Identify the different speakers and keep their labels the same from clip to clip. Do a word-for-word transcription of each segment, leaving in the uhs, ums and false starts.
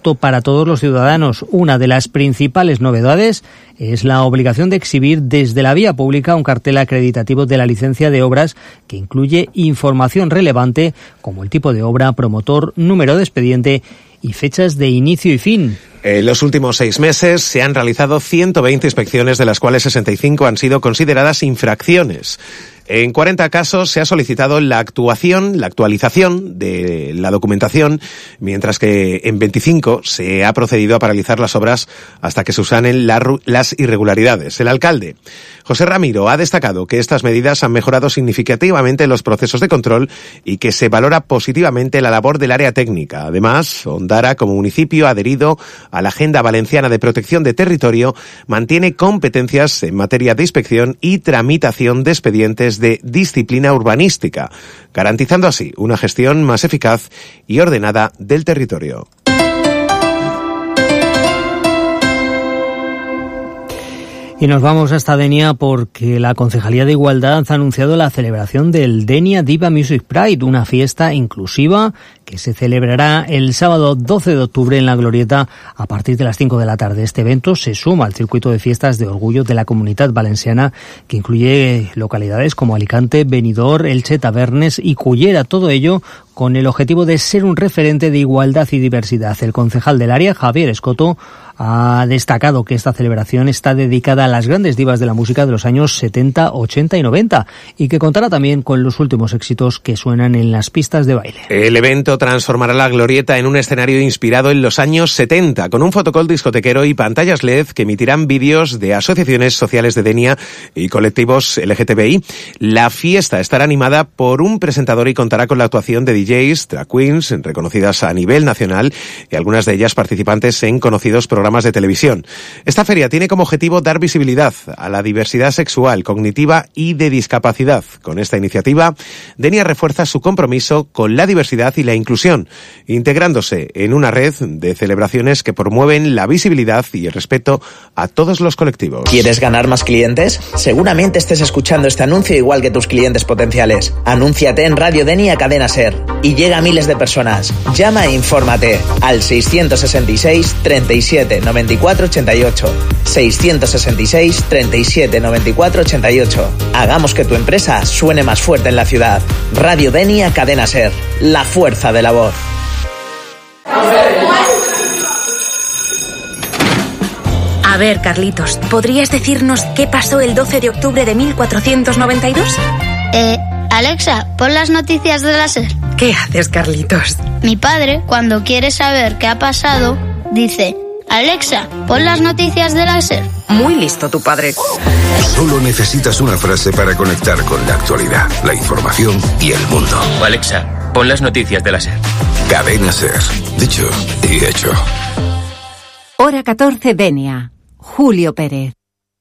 Speaker 1: producto para todos los ciudadanos. Una de las principales novedades es la obligación de exhibir desde la vía pública un cartel acreditativo de la licencia de obras que incluye información relevante como el tipo de obra, promotor, número de expediente y fechas de inicio y fin.
Speaker 2: En los últimos seis meses se han realizado ciento veinte inspecciones, de las cuales sesenta y cinco han sido consideradas infracciones. En cuarenta casos se ha solicitado la actuación, la actualización de la documentación, mientras que en veinticinco se ha procedido a paralizar las obras hasta que subsanen las irregularidades. El alcalde, José Ramiro, ha destacado que estas medidas han mejorado significativamente los procesos de control y que se valora positivamente la labor del área técnica. Además, Ondara, como municipio adherido a la Agenda Valenciana de Protección de Territorio, mantiene competencias en materia de inspección y tramitación de expedientes de disciplina urbanística, garantizando así una gestión más eficaz y ordenada del territorio.
Speaker 1: Y nos vamos hasta Denia porque la Concejalía de Igualdad ha anunciado la celebración del Denia Diva Music Pride, una fiesta inclusiva que se celebrará el sábado doce de octubre en la Glorieta a partir de las cinco de la tarde. Este evento se suma al circuito de fiestas de orgullo de la Comunitat Valenciana, que incluye localidades como Alicante, Benidorm, Elche, Tavernes y Cullera. Todo ello con el objetivo de ser un referente de igualdad y diversidad. El concejal del área, Javier Escoto, ha destacado que esta celebración está dedicada a las grandes divas de la música de los años setenta, ochenta y noventa y que contará también con los últimos éxitos que suenan en las pistas de baile.
Speaker 2: El evento transformará la Glorieta en un escenario inspirado en los años setenta, con un fotocall discotequero y pantallas L E D que emitirán vídeos de asociaciones sociales de Denia y colectivos L G T B I. La fiesta estará animada por un presentador y contará con la actuación de D Js, drag queens, reconocidas a nivel nacional y algunas de ellas participantes en conocidos programas de televisión. Esta feria tiene como objetivo dar visibilidad a la diversidad sexual, cognitiva y de discapacidad. Con esta iniciativa, Denia refuerza su compromiso con la diversidad y la inclusión, integrándose en una red de celebraciones que promueven la visibilidad y el respeto a todos los colectivos.
Speaker 3: ¿Quieres ganar más clientes? Seguramente estés escuchando este anuncio igual que tus clientes potenciales. Anúnciate en Radio Denia Cadena Ser y llega a miles de personas. Llama e infórmate al seiscientos sesenta y seis, treinta y siete, noventa y cuatro, ochenta y ocho. seiscientos sesenta y seis, treinta y siete, noventa y cuatro, ochenta y ocho. Hagamos que tu empresa suene más fuerte en la ciudad. Radio Denia Cadena Ser. La fuerza de la voz.
Speaker 4: A ver, Carlitos, ¿podrías decirnos qué pasó el doce de octubre de mil cuatrocientos noventa y dos?
Speaker 5: Eh, Alexa, pon las noticias de la SER.
Speaker 4: ¿Qué haces, Carlitos?
Speaker 5: Mi padre, cuando quiere saber qué ha pasado, dice: Alexa, pon las noticias de la SER.
Speaker 4: Muy listo tu padre.
Speaker 6: Solo necesitas una frase para conectar con la actualidad, la información y el mundo.
Speaker 7: Alexa, pon las noticias de la SER.
Speaker 6: Cadena SER. Dicho y hecho.
Speaker 8: Hora catorce, Denia. Julio Pérez.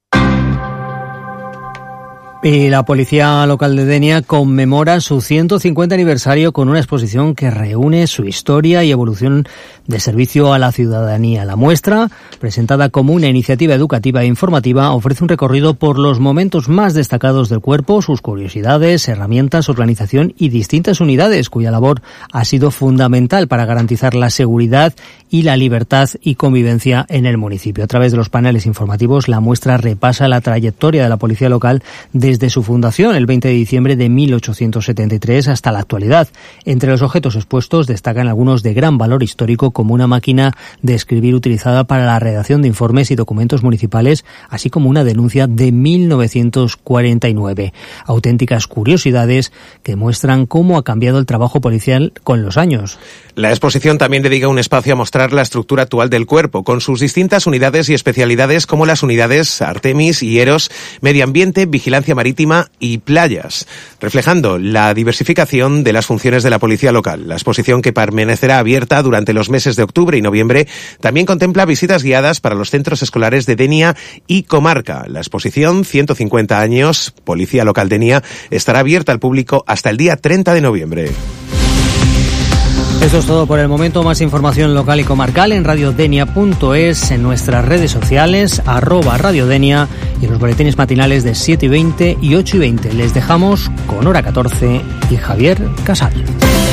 Speaker 1: Y la Policía Local de Denia conmemora su ciento cincuenta aniversario con una exposición que reúne su historia y evolución de servicio a la ciudadanía. La muestra, presentada como una iniciativa educativa e informativa, ofrece un recorrido por los momentos más destacados del cuerpo, sus curiosidades, herramientas, organización y distintas unidades cuya labor ha sido fundamental para garantizar la seguridad y la libertad y convivencia en el municipio. A través de los paneles informativos, la muestra repasa la trayectoria de la Policía Local desde su fundación el veinte de diciembre de mil ochocientos setenta y tres hasta la actualidad. Entre los objetos expuestos destacan algunos de gran valor histórico, como una máquina de escribir utilizada para la redacción de informes y documentos municipales, así como una denuncia de mil novecientos cuarenta y nueve. Auténticas curiosidades que muestran cómo ha cambiado el trabajo policial con los años.
Speaker 2: La exposición también dedica un espacio a mostrar la estructura actual del cuerpo, con sus distintas unidades y especialidades como las unidades Artemis y Eros, Medio Ambiente, Vigilancia Marítima y Playas, reflejando la diversificación de las funciones de la Policía Local. La exposición, que permanecerá abierta durante los meses de octubre y noviembre, también contempla visitas guiadas para los centros escolares de Denia y comarca. La exposición ciento cincuenta años, Policía Local Denia, estará abierta al público hasta el día treinta de noviembre.
Speaker 1: Esto es todo por el momento. Más información local y comarcal en radiodenia punto es, en nuestras redes sociales, arroba radiodenia, y en los boletines matinales de siete y veinte y ocho y veinte. Les dejamos con Hora catorce y Javier Casal.